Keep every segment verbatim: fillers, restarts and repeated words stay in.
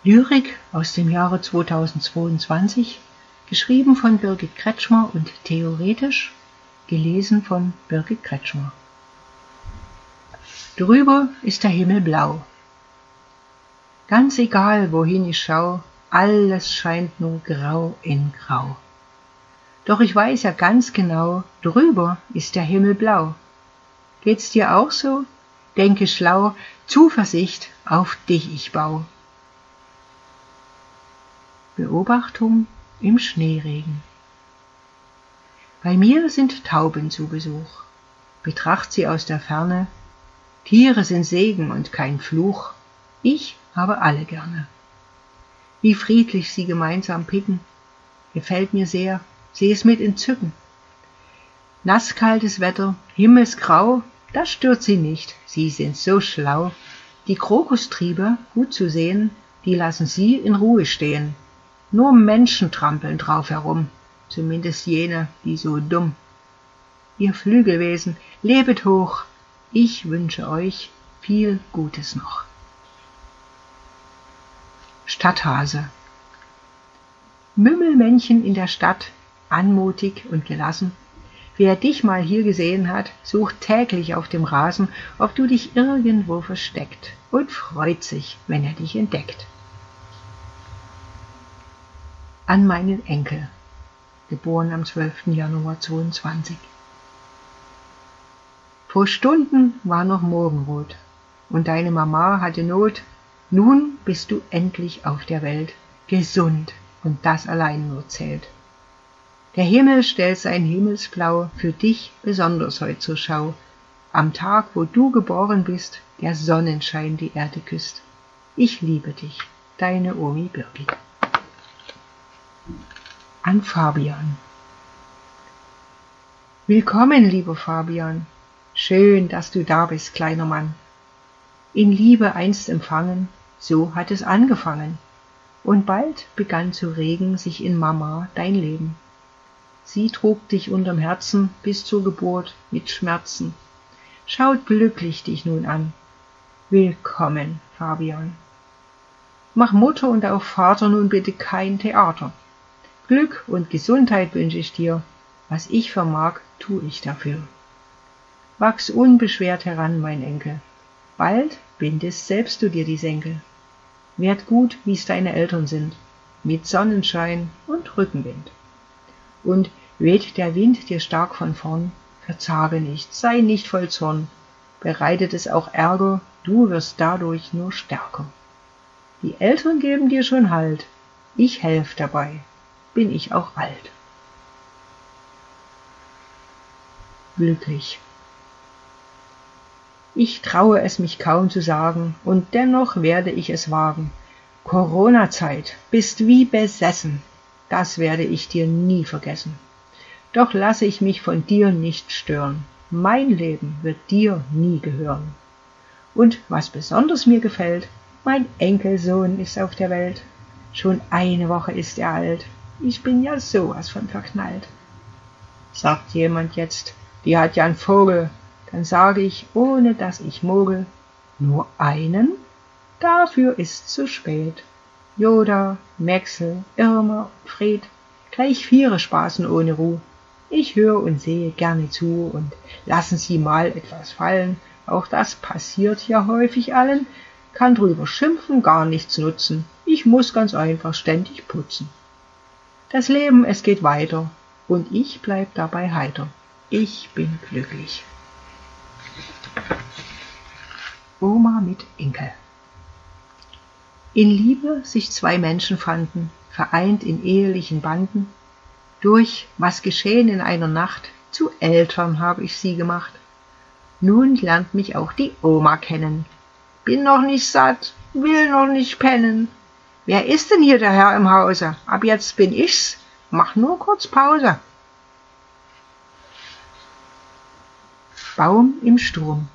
Lyrik aus dem Jahre zweitausendzweiundzwanzig, geschrieben von Birgit Kretschmer und theoretisch gelesen von Birgit Kretschmer. Drüber ist der Himmel blau. Ganz egal, wohin ich schau, alles scheint nur grau in grau. Doch ich weiß ja ganz genau, drüber ist der Himmel blau. Geht's dir auch so? Denke schlau, Zuversicht, auf dich ich bau. Beobachtung im Schneeregen. Bei mir sind Tauben zu Besuch. Betracht sie aus der Ferne. Tiere sind Segen und kein Fluch. Ich habe alle gerne. Wie friedlich sie gemeinsam picken, gefällt mir sehr, seh es mit Entzücken. Nasskaltes Wetter, himmelsgrau, das stört sie nicht, sie sind so schlau. Die Krokustriebe, gut zu sehen, die lassen sie in Ruhe stehen. Nur Menschen trampeln drauf herum, zumindest jene, die so dumm. Ihr Flügelwesen, lebet hoch, ich wünsche euch viel Gutes noch. Stadthase. Mümmelmännchen in der Stadt, anmutig und gelassen. Wer dich mal hier gesehen hat, sucht täglich auf dem Rasen, ob du dich irgendwo versteckt und freut sich, wenn er dich entdeckt. An meinen Enkel, geboren am zwölften Januar zweiundzwanzig. Vor Stunden war noch Morgenrot und deine Mama hatte Not. Nun bist du endlich auf der Welt, gesund, und das allein nur zählt. Der Himmel stellt sein Himmelsblau für dich besonders heut zur Schau. Am Tag, wo du geboren bist, der Sonnenschein die Erde küsst. Ich liebe dich, deine Omi Birgit. An Fabian. Willkommen, lieber Fabian. Schön, dass du da bist, kleiner Mann. In Liebe einst empfangen, so hat es angefangen. Und bald begann zu regen sich in Mama dein Leben. Sie trug dich unterm Herzen bis zur Geburt mit Schmerzen. Schaut glücklich dich nun an. Willkommen, Fabian. Mach Mutter und auch Vater nun bitte kein Theater. Glück und Gesundheit wünsche ich dir. Was ich vermag, tu ich dafür. Wachs unbeschwert heran, mein Enkel. Bald bindest selbst du dir die Senkel. Werd gut, wie's deine Eltern sind, mit Sonnenschein und Rückenwind. Und weht der Wind dir stark von vorn, verzage nicht, sei nicht voll Zorn. Bereitet es auch Ärger, du wirst dadurch nur stärker. Die Eltern geben dir schon Halt, ich helf dabei, bin ich auch alt. Glücklich. Ich traue es mich kaum zu sagen, und dennoch werde ich es wagen. Corona-Zeit, bist wie besessen, das werde ich dir nie vergessen. Doch lasse ich mich von dir nicht stören, mein Leben wird dir nie gehören. Und was besonders mir gefällt, mein Enkelsohn ist auf der Welt. Schon eine Woche ist er alt, ich bin ja sowas von verknallt. Sagt jemand jetzt, die hat ja einen Vogel, dann sage ich, ohne dass ich mogel, nur einen? Dafür ist's zu spät. Yoda, Maxel, Irma und Fred, gleich viere spaßen ohne Ruh. Ich höre und sehe gerne zu und lassen sie mal etwas fallen. Auch das passiert ja häufig allen, kann drüber schimpfen, gar nichts nutzen. Ich muss ganz einfach ständig putzen. Das Leben, es geht weiter und ich bleib dabei heiter. Ich bin glücklich. Oma mit Enkel. In Liebe sich zwei Menschen fanden, vereint in ehelichen Banden. Durch was geschehen in einer Nacht, zu Eltern habe ich sie gemacht. Nun lernt mich auch die Oma kennen. Bin noch nicht satt, will noch nicht pennen. Wer ist denn hier der Herr im Hause? Ab jetzt bin ich's, mach nur kurz Pause. Baum im Sturm.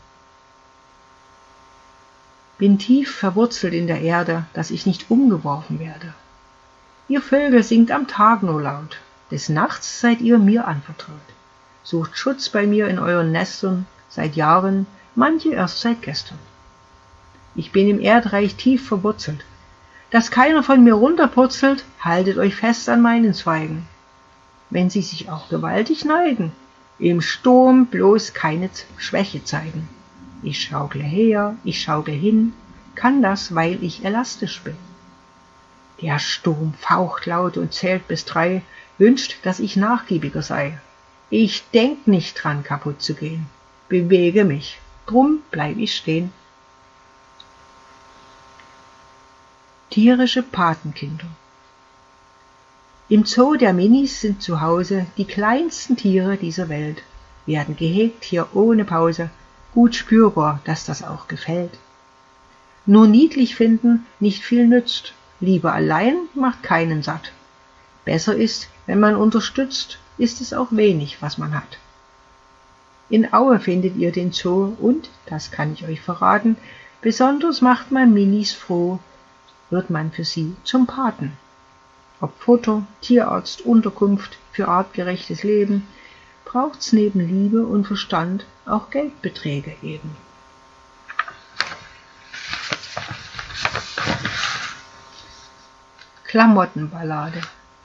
Bin tief verwurzelt in der Erde, dass ich nicht umgeworfen werde. Ihr Vögel singt am Tag nur laut, des Nachts seid ihr mir anvertraut. Sucht Schutz bei mir in euren Nestern, seit Jahren, manche erst seit gestern. Ich bin im Erdreich tief verwurzelt, dass keiner von mir runterpurzelt, haltet euch fest an meinen Zweigen. Wenn sie sich auch gewaltig neigen, im Sturm bloß keine Schwäche zeigen. Ich schaukle her, ich schaukel hin, kann das, weil ich elastisch bin. Der Sturm faucht laut und zählt bis drei, wünscht, dass ich nachgiebiger sei. Ich denk nicht dran, kaputt zu gehen, bewege mich, drum bleib ich stehen. Tierische Patenkinder. Im Zoo der Minis sind zu Hause die kleinsten Tiere dieser Welt, werden gehegt hier ohne Pause, gut spürbar, dass das auch gefällt. Nur niedlich finden nicht viel nützt, Liebe allein macht keinen satt. Besser ist, wenn man unterstützt, ist es auch wenig, was man hat. In Aue findet ihr den Zoo und, das kann ich euch verraten, besonders macht man Minis froh, wird man für sie zum Paten. Ob Futter, Tierarzt, Unterkunft für artgerechtes Leben, braucht's neben Liebe und Verstand auch Geldbeträge eben. Klamottenballade.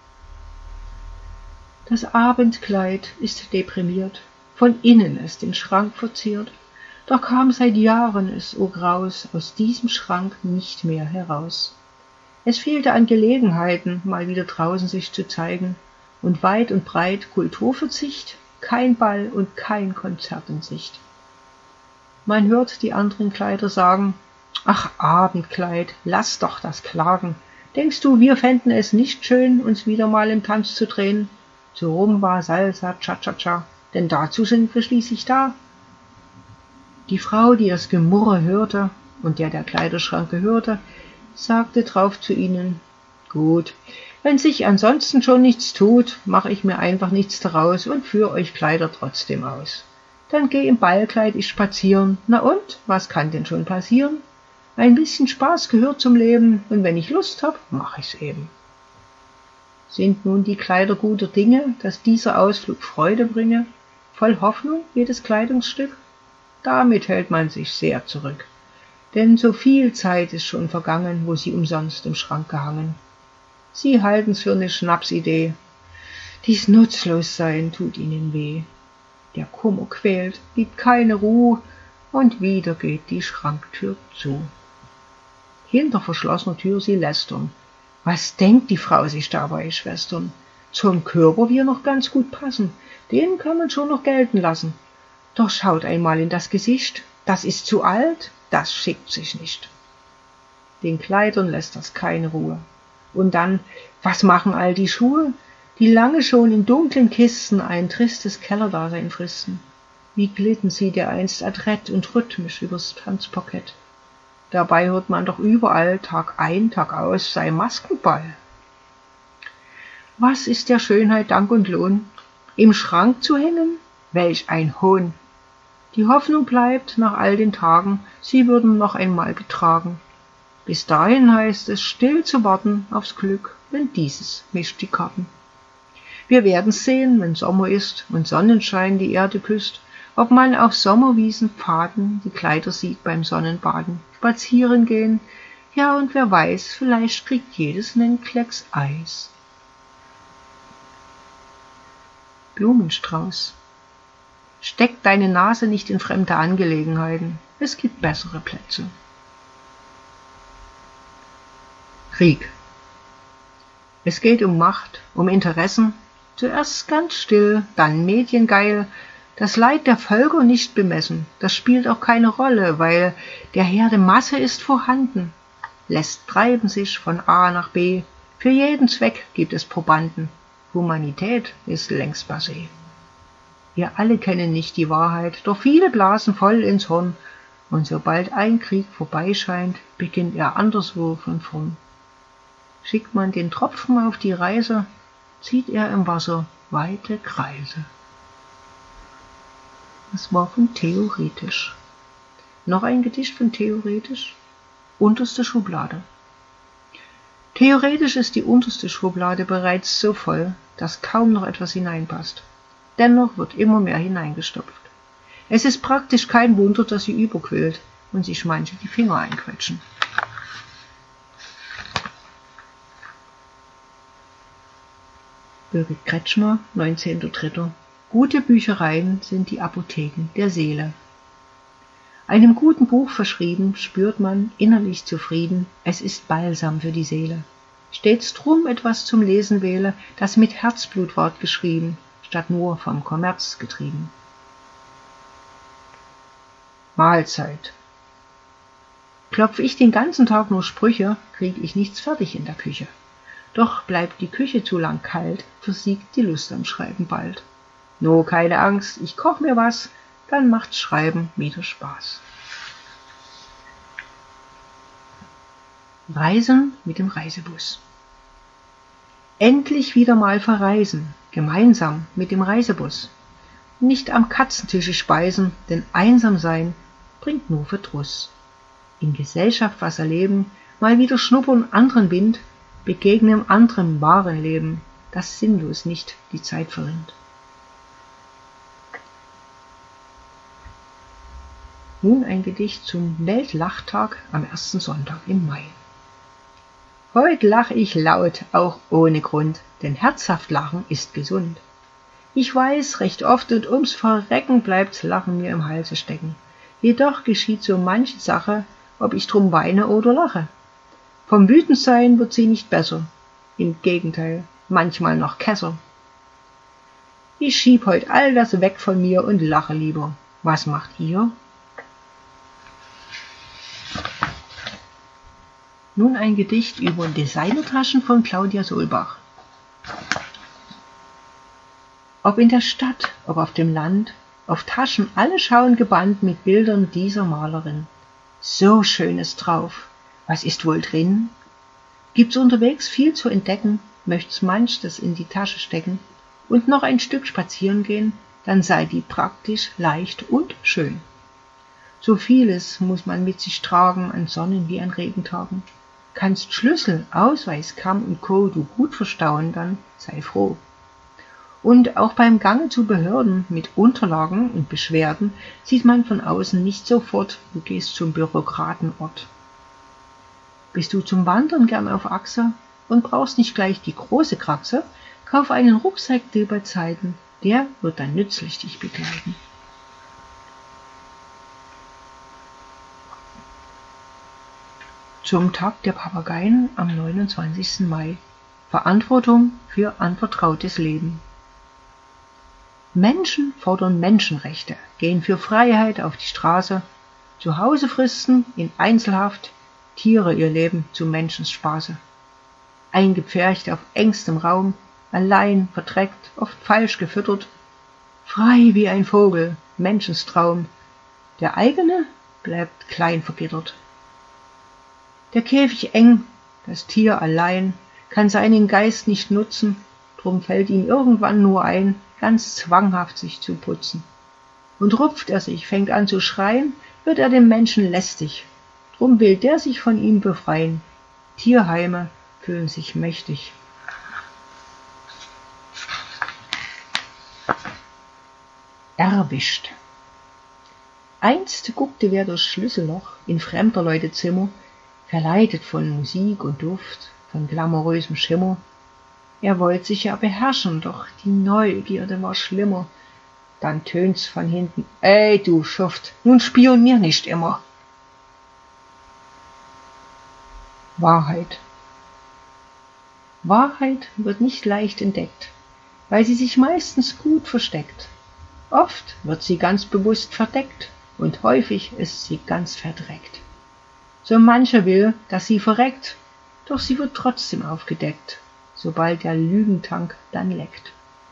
Das Abendkleid ist deprimiert, von innen es den Schrank verziert, doch kam seit Jahren es, o Graus, aus diesem Schrank nicht mehr heraus. Es fehlte an Gelegenheiten, mal wieder draußen sich zu zeigen, und weit und breit Kulturverzicht, kein Ball und kein Konzert in Sicht. Man hört die anderen Kleider sagen, ach Abendkleid, lass doch das Klagen, denkst du, wir fänden es nicht schön, uns wieder mal im Tanz zu drehen? Zu Rumba, Salsa, Cha-Cha-Cha, denn dazu sind wir schließlich da. Die Frau, die das Gemurre hörte und der der Kleiderschrank gehörte, sagte drauf zu ihnen, gut, wenn sich ansonsten schon nichts tut, mache ich mir einfach nichts daraus und führe euch Kleider trotzdem aus. Dann geh im Ballkleid ich spazieren, na und, was kann denn schon passieren? Ein bisschen Spaß gehört zum Leben, und wenn ich Lust hab, mach ich's eben. Sind nun die Kleider guter Dinge, dass dieser Ausflug Freude bringe? Voll Hoffnung jedes Kleidungsstück? Damit hält man sich sehr zurück, denn so viel Zeit ist schon vergangen, wo sie umsonst im Schrank gehangen. Sie halten's für eine Schnapsidee, dies Nutzlossein tut ihnen weh. Der Kummer quält, gibt keine Ruhe, und wieder geht die Schranktür zu. Hinter verschlossener Tür sie lästern. Was denkt die Frau sich dabei, Schwestern? Zum Körper wir noch ganz gut passen, den kann man schon noch gelten lassen. Doch schaut einmal in das Gesicht, das ist zu alt, das schickt sich nicht. Den Kleidern lässt das keine Ruhe. Und dann, was machen all die Schuhe, die lange schon in dunklen Kisten ein tristes Kellerdasein fristen? Wie glitten sie dereinst adrett und rhythmisch übers Tanzparkett? Dabei hört man doch überall, Tag ein, Tag aus, sei Maskenball. Was ist der Schönheit Dank und Lohn? Im Schrank zu hängen? Welch ein Hohn! Die Hoffnung bleibt nach all den Tagen, sie würden noch einmal getragen. Bis dahin heißt es, still zu warten aufs Glück, denn dieses mischt die Karten. Wir werden's sehen, wenn Sommer ist und Sonnenschein die Erde küsst, ob man auf Sommerwiesen Pfaden die Kleider sieht beim Sonnenbaden, spazieren gehen, ja und wer weiß, vielleicht kriegt jedes nen Klecks Eis. Blumenstrauß. Steck deine Nase nicht in fremde Angelegenheiten, es gibt bessere Plätze. Krieg. Es geht um Macht, um Interessen, zuerst ganz still, dann mediengeil, das Leid der Völker nicht bemessen, das spielt auch keine Rolle, weil der Herde Masse ist vorhanden, lässt treiben sich von A nach B, für jeden Zweck gibt es Probanden, Humanität ist längst passé. Wir alle kennen nicht die Wahrheit, doch viele blasen voll ins Horn, und sobald ein Krieg vorbeischeint, beginnt er anderswo von vorn. Schickt man den Tropfen auf die Reise, zieht er im Wasser weite Kreise. Das war von Theoretisch. Noch ein Gedicht von Theoretisch. Unterste Schublade. Theoretisch ist die unterste Schublade bereits so voll, dass kaum noch etwas hineinpasst. Dennoch wird immer mehr hineingestopft. Es ist praktisch kein Wunder, dass sie überquillt und sich manche die Finger einquetschen. Ulrich Kretschmer, neunzehnter dritter Gute Büchereien sind die Apotheken der Seele. Einem guten Buch verschrieben, spürt man innerlich zufrieden, es ist Balsam für die Seele. Stets drum etwas zum Lesen wähle, das mit Herzblut ward geschrieben, statt nur vom Kommerz getrieben. Mahlzeit. Klopf ich den ganzen Tag nur Sprüche, krieg ich nichts fertig in der Küche. Doch bleibt die Küche zu lang kalt, versiegt die Lust am Schreiben bald. Nur keine Angst, ich koch mir was, dann macht's Schreiben wieder Spaß. Reisen mit dem Reisebus. Endlich wieder mal verreisen, gemeinsam mit dem Reisebus. Nicht am Katzentische speisen, denn einsam sein bringt nur Verdruss. In Gesellschaft was erleben, mal wieder schnuppern anderen Wind, begegnen anderem wahren Leben, das sinnlos nicht die Zeit verrinnt. Nun ein Gedicht zum Weltlachtag am ersten Sonntag im Mai. Heut lach ich laut, auch ohne Grund, denn herzhaft lachen ist gesund. Ich weiß, recht oft und ums Verrecken bleibt's Lachen mir im Halse stecken. Jedoch geschieht so manche Sache, ob ich drum weine oder lache. Vom Wütendsein wird sie nicht besser, im Gegenteil, manchmal noch kesser. Ich schieb heut all das weg von mir und lache lieber. Was macht ihr? Nun ein Gedicht über Designertaschen von Claudia Solbach. Ob in der Stadt, ob auf dem Land, auf Taschen alle schauen gebannt mit Bildern dieser Malerin. So Schönes drauf, was ist wohl drin? Gibt's unterwegs viel zu entdecken, möcht's manches in die Tasche stecken und noch ein Stück spazieren gehen, dann sei die praktisch, leicht und schön. So vieles muss man mit sich tragen an Sonnen wie an Regentagen. Kannst Schlüssel, Ausweis, Kamm und Co. du gut verstauen, dann sei froh. Und auch beim Gange zu Behörden mit Unterlagen und Beschwerden sieht man von außen nicht sofort, du gehst zum Bürokratenort. Bist du zum Wandern gern auf Achse und brauchst nicht gleich die große Kraxe, kauf einen Rucksack dir bei Zeiten, der wird dann nützlich dich begleiten. Zum Tag der Papageien am neunundzwanzigsten Mai. Verantwortung für anvertrautes Leben. Menschen fordern Menschenrechte, gehen für Freiheit auf die Straße, zu Hause fristen, in Einzelhaft, Tiere ihr Leben zu Menschenspaße. Eingepfercht auf engstem Raum, allein, verdreckt, oft falsch gefüttert, frei wie ein Vogel, Menschenstraum, der eigene bleibt klein vergittert. Der Käfig eng, das Tier allein, kann seinen Geist nicht nutzen, drum fällt ihm irgendwann nur ein, ganz zwanghaft sich zu putzen. Und rupft er sich, fängt an zu schreien, wird er dem Menschen lästig, drum will der sich von ihm befreien. Tierheime fühlen sich mächtig. Erwischt. Einst guckte wer durchs Schlüsselloch in fremder Leute Zimmer, verleitet von Musik und Duft, von glamourösem Schimmer. Er wollte sich ja beherrschen, doch die Neugierde war schlimmer. Dann tönt's von hinten, ey du Schuft, nun spionier nicht immer. Wahrheit. Wahrheit wird nicht leicht entdeckt, weil sie sich meistens gut versteckt. Oft wird sie ganz bewusst verdeckt und häufig ist sie ganz verdreckt. So mancher will, dass sie verreckt, doch sie wird trotzdem aufgedeckt, sobald der Lügentank dann leckt.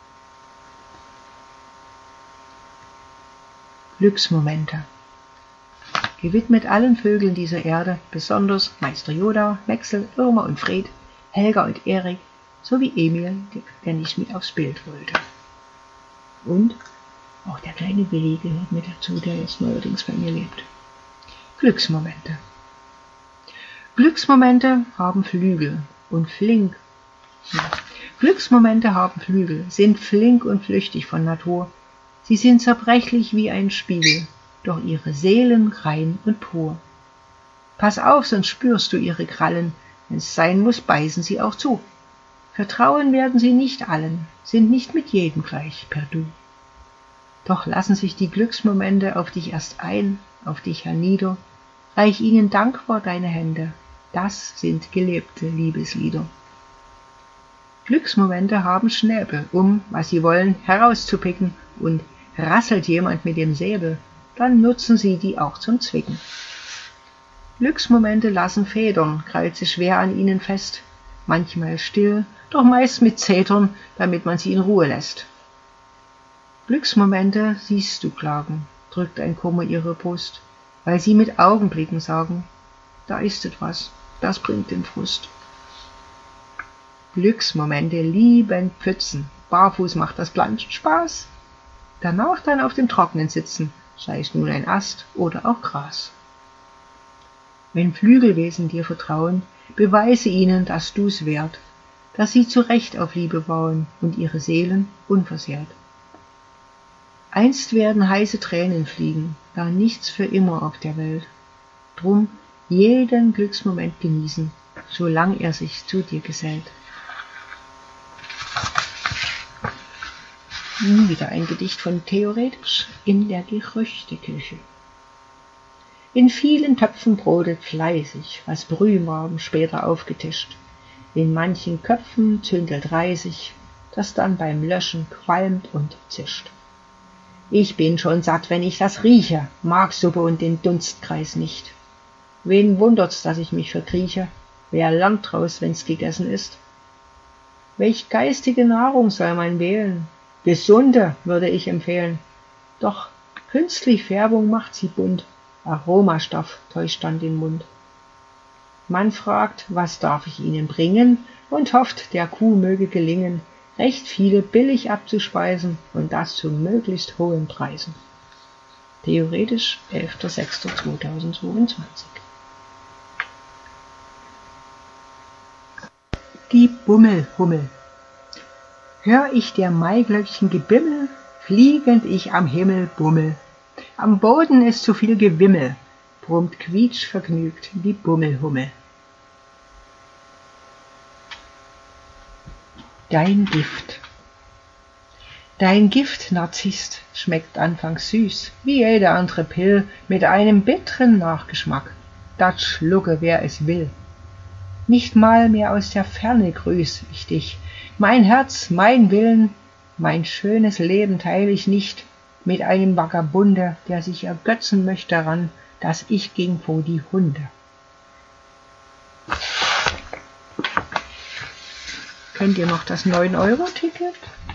Glücksmomente. Gewidmet allen Vögeln dieser Erde, besonders Meister Yoda, Maxel, Irma und Fred, Helga und Erik, sowie Emil, der nicht mit aufs Bild wollte. Und auch der kleine Willi gehört mit dazu, der jetzt neuerdings bei mir lebt. Glücksmomente. Glücksmomente haben Flügel und flink. Glücksmomente haben Flügel, sind flink und flüchtig von Natur. Sie sind zerbrechlich wie ein Spiegel, doch ihre Seelen rein und pur. Pass auf, sonst spürst du ihre Krallen, wenn's sein muss, beißen sie auch zu. Vertrauen werden sie nicht allen, sind nicht mit jedem gleich per Du. Doch lassen sich die Glücksmomente auf dich erst ein, auf dich hernieder, reich ihnen dankbar deine Hände, das sind gelebte Liebeslieder. Glücksmomente haben Schnäbel, um, was sie wollen, herauszupicken, und rasselt jemand mit dem Säbel, dann nutzen sie die auch zum Zwicken. Glücksmomente lassen Federn, krallt sie schwer an ihnen fest, manchmal still, doch meist mit Zetern, damit man sie in Ruhe lässt. Glücksmomente siehst du klagen, drückt ein Kummer ihre Brust, weil sie mit Augenblicken sagen, da ist etwas, das bringt den Frust. Glücksmomente lieben Pfützen, barfuß macht das Planschen Spaß. Danach dann auf dem Trockenen sitzen, sei es nun ein Ast oder auch Gras. Wenn Flügelwesen dir vertrauen, beweise ihnen, dass du's wert, dass sie zu Recht auf Liebe bauen und ihre Seelen unversehrt. Einst werden heiße Tränen fliegen, da nichts für immer auf der Welt. Drum jeden Glücksmoment genießen, solang er sich zu dir gesellt. Nun wieder ein Gedicht von Theoretisch in der Gerüchteküche. In vielen Töpfen brodet fleißig, was Brühmagen später aufgetischt. In manchen Köpfen zündelt Reisig, das dann beim Löschen qualmt und zischt. Ich bin schon satt, wenn ich das rieche, mag Suppe und den Dunstkreis nicht. Wen wundert's, dass ich mich verkrieche? Wer lernt draus, wenn's gegessen ist? Welch geistige Nahrung soll man wählen? Gesunde würde ich empfehlen. Doch künstlich Färbung macht sie bunt, Aromastoff täuscht dann den Mund. Man fragt, was darf ich Ihnen bringen, und hofft, der Kuh möge gelingen, recht viele billig abzuspeisen und das zu möglichst hohen Preisen. Theoretisch elfter sechster zweitausendzweiundzwanzig. Die Bummelhummel. Hör ich der Maiglöckchen Gebimmel, fliegend ich am Himmel bummel. Am Boden ist zu viel Gewimmel, brummt quietschvergnügt die Bummelhummel. Dein Gift. Dein Gift, Narzisst, schmeckt anfangs süß, wie jede andere Pill, mit einem bitteren Nachgeschmack. Dat schlucke, wer es will. Nicht mal mehr aus der Ferne grüß ich dich. Mein Herz, mein Willen, mein schönes Leben teil ich nicht mit einem Vagabunde, der sich ergötzen möchte daran, dass ich ging vor die Hunde. Kennt ihr noch das neun Euro Ticket?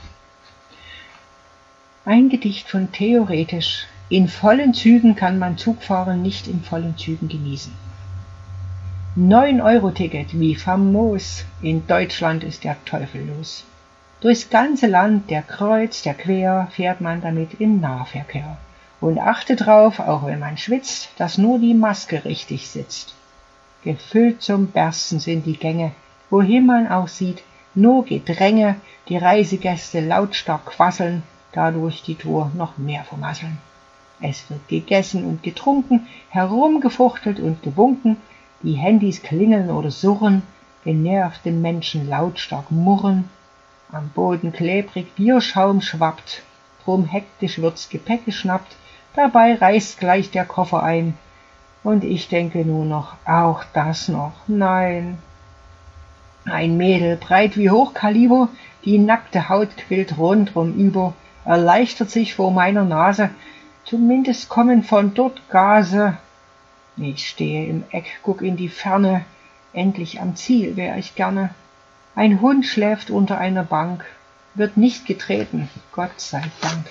Ein Gedicht von Theoretisch. In vollen Zügen kann man Zugfahren nicht in vollen Zügen genießen. neun Euro Ticket, wie famos, in Deutschland ist der Teufel los. Durchs ganze Land, der kreuz, der quer, fährt man damit im Nahverkehr. Und achte drauf, auch wenn man schwitzt, dass nur die Maske richtig sitzt. Gefüllt zum Bersten sind die Gänge, wohin man auch sieht, nur Gedränge, die Reisegäste lautstark quasseln, dadurch die Tour noch mehr vermasseln. Es wird gegessen und getrunken, herumgefuchtelt und gewunken, die Handys klingeln oder surren, genervte Menschen lautstark murren, am Boden klebrig Bierschaum schwappt, drum hektisch wird's Gepäck geschnappt, dabei reißt gleich der Koffer ein, und ich denke nur noch, auch das noch, nein. Ein Mädel, breit wie Hochkaliber, die nackte Haut quillt rundrum über, erleichtert sich vor meiner Nase, zumindest kommen von dort Gase. Ich stehe im Eck, guck in die Ferne, endlich am Ziel wär ich gerne. Ein Hund schläft unter einer Bank, wird nicht getreten, Gott sei Dank.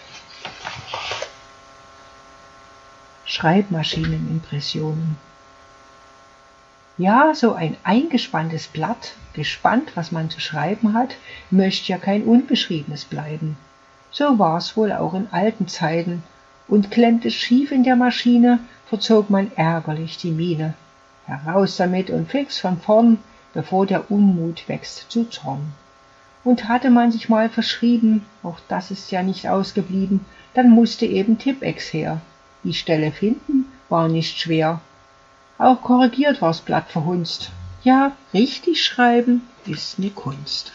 Schreibmaschineninimpressionen. Ja, so ein eingespanntes Blatt, gespannt, was man zu schreiben hat, möchte ja kein unbeschriebenes bleiben. So war's wohl auch in alten Zeiten, und klemmt es schief in der Maschine, verzog man ärgerlich die Miene. Heraus damit und fix von vorn, bevor der Unmut wächst zu Zorn. Und hatte man sich mal verschrieben, auch das ist ja nicht ausgeblieben, dann musste eben Tippex her. Die Stelle finden war nicht schwer. Auch korrigiert war's Blatt verhunzt, Ja, richtig schreiben ist ne Kunst.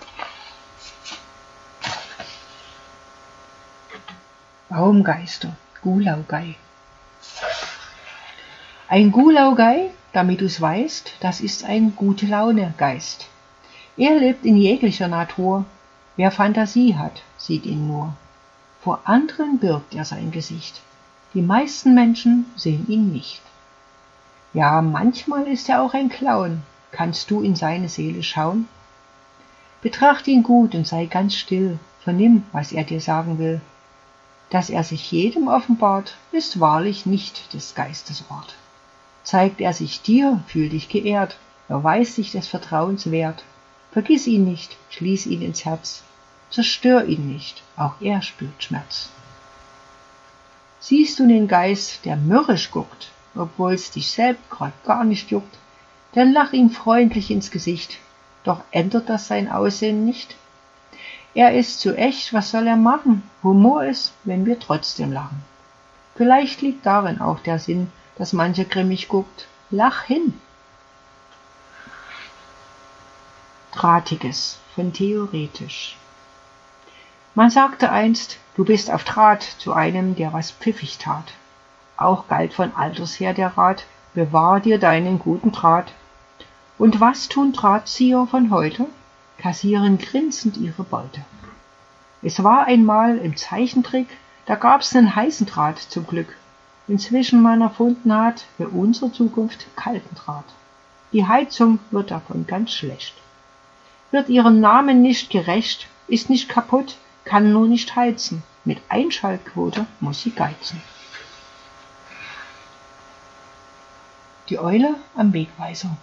Baumgeister, Gulaugei. Ein Gulaugei, damit du's weißt, das ist ein Gute-Laune-Geist. Er lebt in jeglicher Natur. Wer Fantasie hat, sieht ihn nur. Vor anderen birgt er sein Gesicht. Die meisten Menschen sehen ihn nicht. Ja, manchmal ist er auch ein Clown. Kannst du in seine Seele schauen? Betracht ihn gut und sei ganz still. Vernimm, was er dir sagen will. Dass er sich jedem offenbart, ist wahrlich nicht des Geistes Wort. Zeigt er sich dir, fühl dich geehrt, erweist dich des Vertrauens wert. Vergiss ihn nicht, schließ ihn ins Herz, zerstör ihn nicht, auch er spürt Schmerz. Siehst du den Geist, der mürrisch guckt, obwohl's dich selbst grad gar nicht juckt, dann lach ihm freundlich ins Gesicht, doch ändert das sein Aussehen nicht. Er ist zu echt, was soll er machen? Humor ist, wenn wir trotzdem lachen. Vielleicht liegt darin auch der Sinn, dass mancher grimmig guckt. Lach hin! Drahtiges von Theoretisch. Man sagte einst, du bist auf Draht zu einem, der was pfiffig tat. Auch galt von alters her der Rat, bewahr dir deinen guten Draht. Und was tun Drahtzieher von heute? Kassieren grinsend ihre Beute. Es war einmal im Zeichentrick, da gab's nen heißen Draht zum Glück. Inzwischen man erfunden hat, für unsere Zukunft kalten Draht. Die Heizung wird davon ganz schlecht. Wird ihrem Namen nicht gerecht, ist nicht kaputt, kann nur nicht heizen. Mit Einschaltquote muss sie geizen. Die Eule am Wegweiser.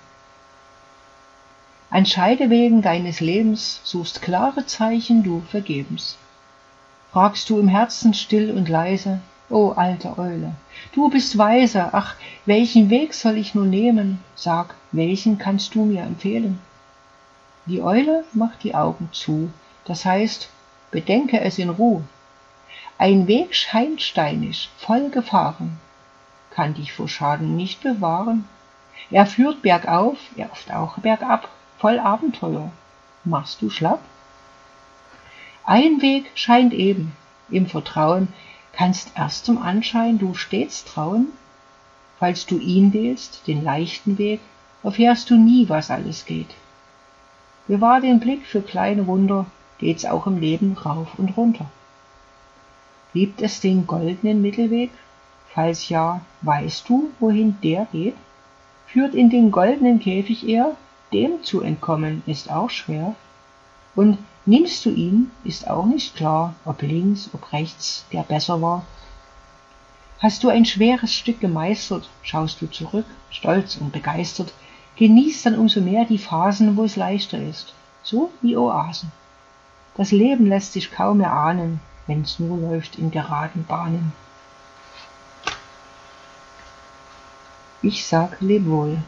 An Scheidewegen deines Lebens suchst klare Zeichen du vergebens. Fragst du im Herzen still und leise, o alte Eule, du bist weise, ach, welchen Weg soll ich nun nehmen? Sag, welchen kannst du mir empfehlen? Die Eule macht die Augen zu, das heißt, bedenke es in Ruh. Ein Weg scheint steinig, voll Gefahren, kann dich vor Schaden nicht bewahren. Er führt bergauf, er oft auch bergab, voll Abenteuer. Machst du schlapp? Ein Weg scheint eben, im Vertrauen, kannst erst zum Anschein du stets trauen. Falls du ihn wählst, den leichten Weg, erfährst du nie, was alles geht. Bewahr den Blick für kleine Wunder, geht's auch im Leben rauf und runter. Gibt es den goldenen Mittelweg? Falls ja, weißt du, wohin der geht? Führt in den goldenen Käfig er? Dem zu entkommen ist auch schwer. Und nimmst du ihn, ist auch nicht klar, ob links, ob rechts der besser war. Hast du ein schweres Stück gemeistert, schaust du zurück, stolz und begeistert, genießt dann umso mehr die Phasen, wo es leichter ist, so wie Oasen. Das Leben lässt sich kaum erahnen, wenn's nur läuft in geraden Bahnen. Ich sag leb wohl.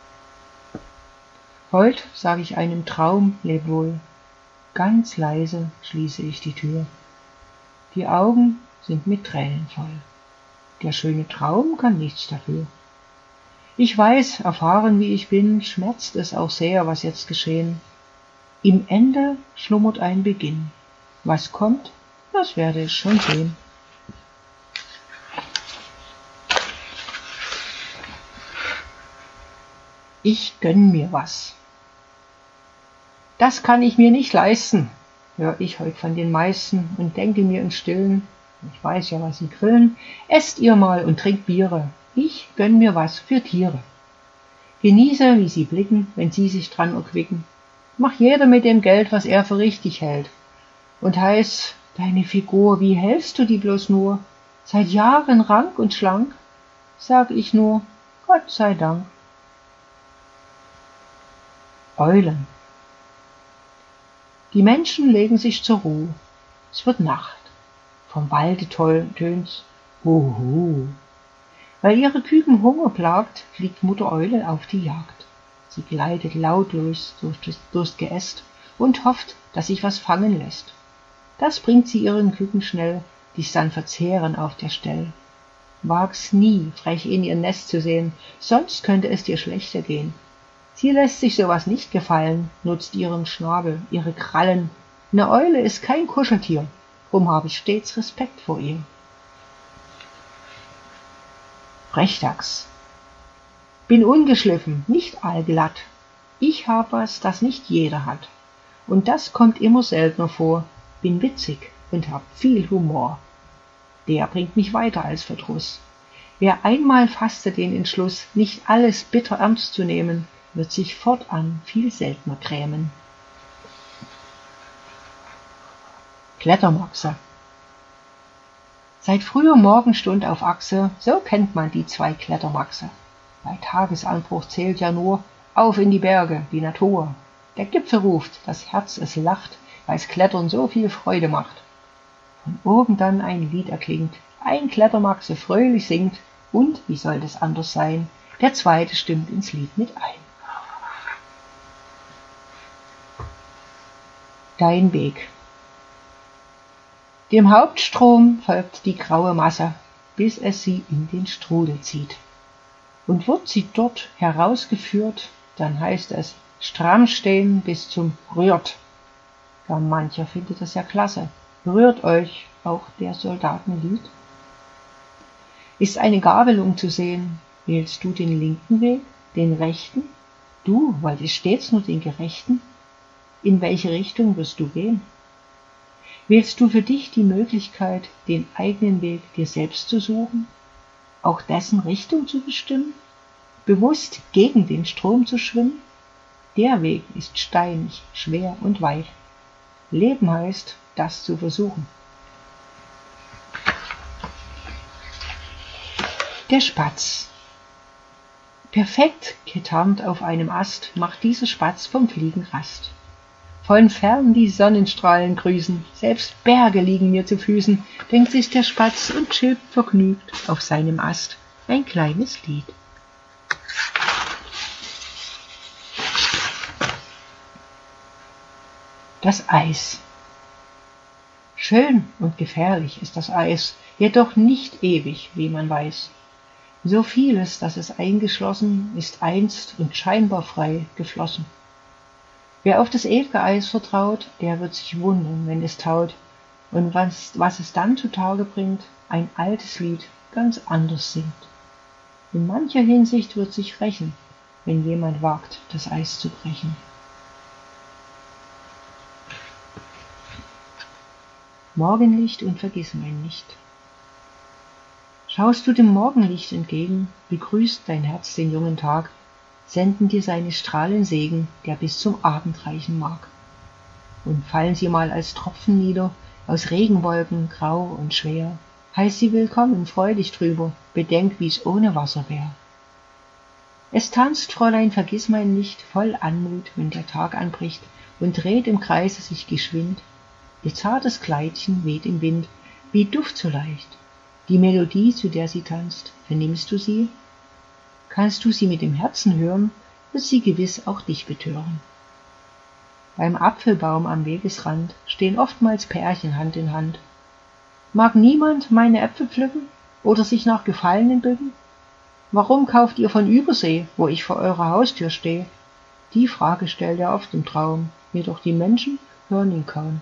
Heut sag ich einem Traum leb wohl. Ganz leise schließe ich die Tür. Die Augen sind mit Tränen voll. Der schöne Traum kann nichts dafür. Ich weiß, erfahren wie ich bin, schmerzt es auch sehr, was jetzt geschehen. Im Ende schlummert ein Beginn. Was kommt, das werde ich schon sehen. Ich gönn mir was. Das kann ich mir nicht leisten, hör ich heut von den meisten und denke mir im Stillen, ich weiß ja, was sie grillen, esst ihr mal und trinkt Biere, ich gönn mir was für Tiere. Genieße, wie sie blicken, wenn sie sich dran erquicken. Mach jeder mit dem Geld, was er für richtig hält. Und heiß, deine Figur, wie hältst du die bloß nur? Seit Jahren rank und schlank? Sag ich nur, Gott sei Dank. Eulen. Die Menschen legen sich zur Ruh. Es wird Nacht. Vom Walde tönt's Huhu. Weil ihre Küken Hunger plagt, fliegt Mutter Eule auf die Jagd. Sie gleitet lautlos durch das, durchs Geäst und hofft, dass sich was fangen lässt. Das bringt sie ihren Küken schnell, die's dann verzehren auf der Stell. Wag's nie, frech in ihr Nest zu sehen, sonst könnte es dir schlechter gehen. Sie lässt sich sowas nicht gefallen, nutzt ihren Schnabel, ihre Krallen. Eine Eule ist kein Kuscheltier, drum habe ich stets Respekt vor ihr. Frechdachs. Bin ungeschliffen, nicht allglatt. Ich hab was, das nicht jeder hat. Und das kommt immer seltener vor. Bin witzig und hab viel Humor. Der bringt mich weiter als Verdruss. Wer einmal fasste den Entschluss, nicht alles bitter ernst zu nehmen, wird sich fortan viel seltener grämen. Klettermaxe. Seit früher Morgenstund auf Achse, so kennt man die zwei Klettermaxe. Bei Tagesanbruch zählt ja nur, auf in die Berge, die Natur. Der Gipfel ruft, das Herz es lacht, weil's Klettern so viel Freude macht. Von oben dann ein Lied erklingt, ein Klettermaxe fröhlich singt, und, wie soll das anders sein, der zweite stimmt ins Lied mit ein. Dein Weg. Dem Hauptstrom folgt die graue Masse, bis es sie in den Strudel zieht. Und wird sie dort herausgeführt, dann heißt es stramm stehen bis zum Rührt. Gar mancher findet das ja klasse. Rührt euch auch der Soldatenlied? Ist eine Gabelung zu sehen, wählst du den linken Weg, den rechten? Du wolltest stets nur den gerechten? In welche Richtung wirst du gehen? Wählst du für dich die Möglichkeit, den eigenen Weg dir selbst zu suchen, auch dessen Richtung zu bestimmen, bewusst gegen den Strom zu schwimmen? Der Weg ist steinig, schwer und weit. Leben heißt, das zu versuchen. Der Spatz. Perfekt getarnt auf einem Ast macht dieser Spatz vom Fliegen Rast. Von fern die Sonnenstrahlen grüßen, selbst Berge liegen mir zu Füßen, denkt sich der Spatz und chillt vergnügt auf seinem Ast ein kleines Lied. Das Eis. Schön und gefährlich ist das Eis, jedoch nicht ewig, wie man weiß. So vieles, das es eingeschlossen, ist einst und scheinbar frei geflossen. Wer auf das ewige Eis vertraut, der wird sich wundern, wenn es taut, und was, was es dann zutage bringt, ein altes Lied ganz anders singt. In mancher Hinsicht wird sich rächen, wenn jemand wagt, das Eis zu brechen. Morgenlicht und Vergissmeinnicht. Schaust du dem Morgenlicht entgegen, begrüßt dein Herz den jungen Tag, senden dir seine Strahlen Segen, der bis zum Abend reichen mag. Und fallen sie mal als Tropfen nieder, aus Regenwolken grau und schwer, heiß sie willkommen, freu dich drüber, bedenk, wie's ohne Wasser wär. Es tanzt Fräulein Vergissmeinnicht voll Anmut, wenn der Tag anbricht, und dreht im Kreise sich geschwind. Ihr zartes Kleidchen weht im Wind, wie Duft so leicht. Die Melodie, zu der sie tanzt, vernimmst du sie? Kannst du sie mit dem Herzen hören, wird sie gewiss auch dich betören. Beim Apfelbaum am Wegesrand stehen oftmals Pärchen Hand in Hand. Mag niemand meine Äpfel pflücken oder sich nach Gefallenen bücken? Warum kauft ihr von Übersee, wo ich vor eurer Haustür stehe? Die Frage stellt er oft im Traum, jedoch die Menschen hören ihn kaum.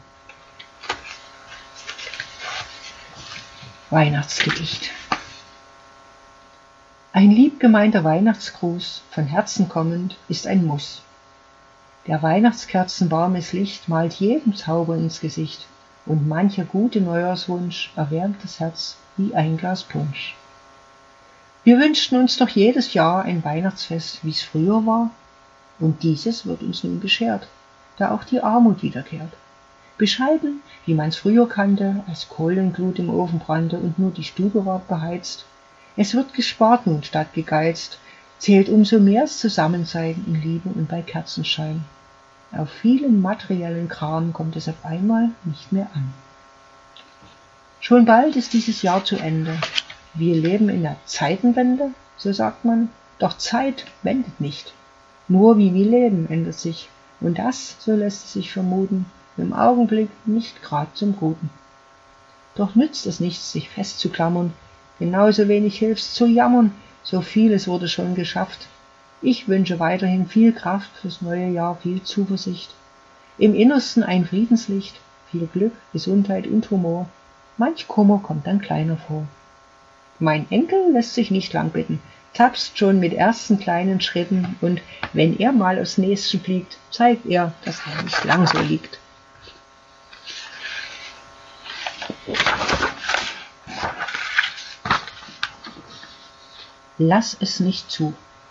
Weihnachtsgedicht. Ein lieb gemeinter Weihnachtsgruß, von Herzen kommend, ist ein Muss. Der Weihnachtskerzen warmes Licht malt jedem Zauber ins Gesicht, und mancher gute Neujahrswunsch erwärmt das Herz wie ein Glas Punsch. Wir wünschten uns doch jedes Jahr ein Weihnachtsfest, wie's früher war, und dieses wird uns nun beschert, da auch die Armut wiederkehrt. Bescheiden, wie man's früher kannte, als Kohlenglut im Ofen brannte und nur die Stube ward beheizt. Es wird gespart nun statt gegeizt, zählt umso mehr's Zusammensein in Liebe und bei Kerzenschein. Auf vielen materiellen Kram kommt es auf einmal nicht mehr an. Schon bald ist dieses Jahr zu Ende. Wir leben in der Zeitenwende, so sagt man, doch Zeit wendet nicht. Nur wie wir leben ändert sich, und das, so lässt es sich vermuten, im Augenblick nicht grad zum Guten. Doch nützt es nichts, sich festzuklammern, genauso wenig hilft's zu jammern, so vieles wurde schon geschafft. Ich wünsche weiterhin viel Kraft fürs neue Jahr, viel Zuversicht. Im Innersten ein Friedenslicht, viel Glück, Gesundheit und Humor. Manch Kummer kommt dann kleiner vor. Mein Enkel lässt sich nicht lang bitten, tapst schon mit ersten kleinen Schritten und wenn er mal aufs Näschen fliegt, zeigt er, dass er nicht lang so liegt. Lass es nicht zu.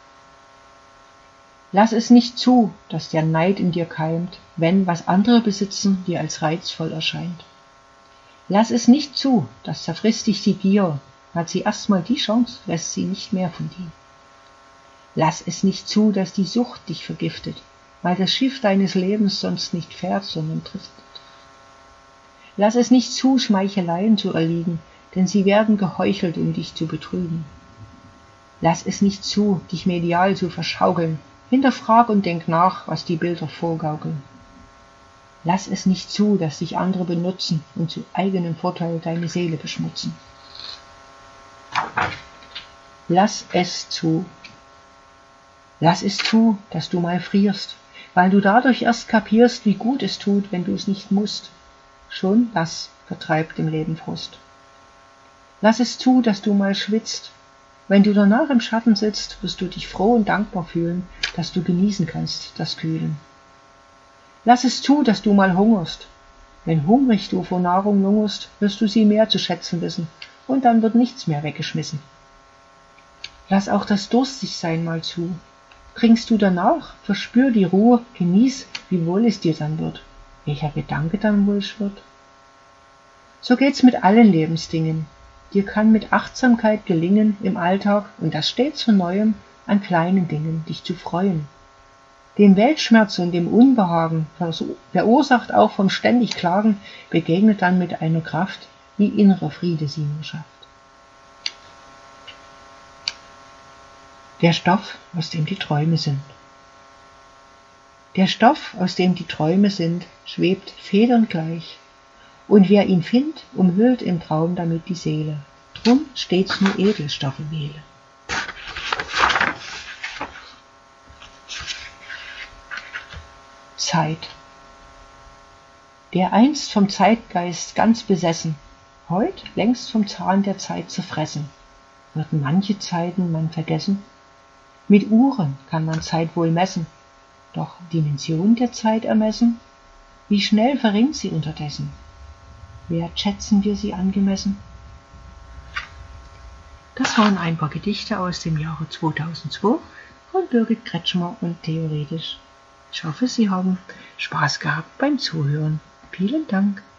Lass es nicht zu, dass der Neid in dir keimt, wenn, was andere besitzen, dir als reizvoll erscheint. Lass es nicht zu, dass zerfrisst dich die Gier, hat sie erstmal die Chance, lässt sie nicht mehr von dir. Lass es nicht zu, dass die Sucht dich vergiftet, weil das Schiff deines Lebens sonst nicht fährt, sondern driftet. Lass es nicht zu, Schmeicheleien zu erliegen, denn sie werden geheuchelt, um dich zu betrügen. Lass es nicht zu, dich medial zu verschaukeln, hinterfrag und denk nach, was die Bilder vorgaukeln. Lass es nicht zu, dass dich andere benutzen und zu eigenem Vorteil deine Seele beschmutzen. Lass es zu. Lass es zu, dass du mal frierst, weil du dadurch erst kapierst, wie gut es tut, wenn du es nicht musst. Schon das vertreibt im Leben Frust. Lass es zu, dass du mal schwitzt. Wenn du danach im Schatten sitzt, wirst du dich froh und dankbar fühlen, dass du genießen kannst, das Kühlen. Lass es zu, dass du mal hungerst. Wenn hungrig du vor Nahrung lungerst, wirst du sie mehr zu schätzen wissen, und dann wird nichts mehr weggeschmissen. Lass auch das Durstigsein mal zu. Trinkst du danach, verspür die Ruhe, genieß, wie wohl es dir dann wird, welcher Gedanke dann wohl schwirrt. So geht's mit allen Lebensdingen. Dir kann mit Achtsamkeit gelingen, im Alltag, und das stets von Neuem, an kleinen Dingen dich zu freuen. Dem Weltschmerz und dem Unbehagen, verursacht auch vom ständig Klagen, begegnet dann mit einer Kraft, wie innerer Friede sie nur schafft. Der Stoff, aus dem die Träume sind. Der Stoff, aus dem die Träume sind, schwebt federnd gleich, und wer ihn findt, umhüllt im Traum damit die Seele. Drum stets nur Edelstoffe wähle. Zeit. Der einst vom Zeitgeist ganz besessen, heut längst vom Zahn der Zeit zerfressen, wird manche Zeiten man vergessen? Mit Uhren kann man Zeit wohl messen, doch Dimension der Zeit ermessen? Wie schnell verringt sie unterdessen? Wertschätzen wir sie angemessen? Das waren ein paar Gedichte aus dem Jahre zweitausendzwei von Birgit Kretschmer und Theoretisch. Ich hoffe, Sie haben Spaß gehabt beim Zuhören. Vielen Dank.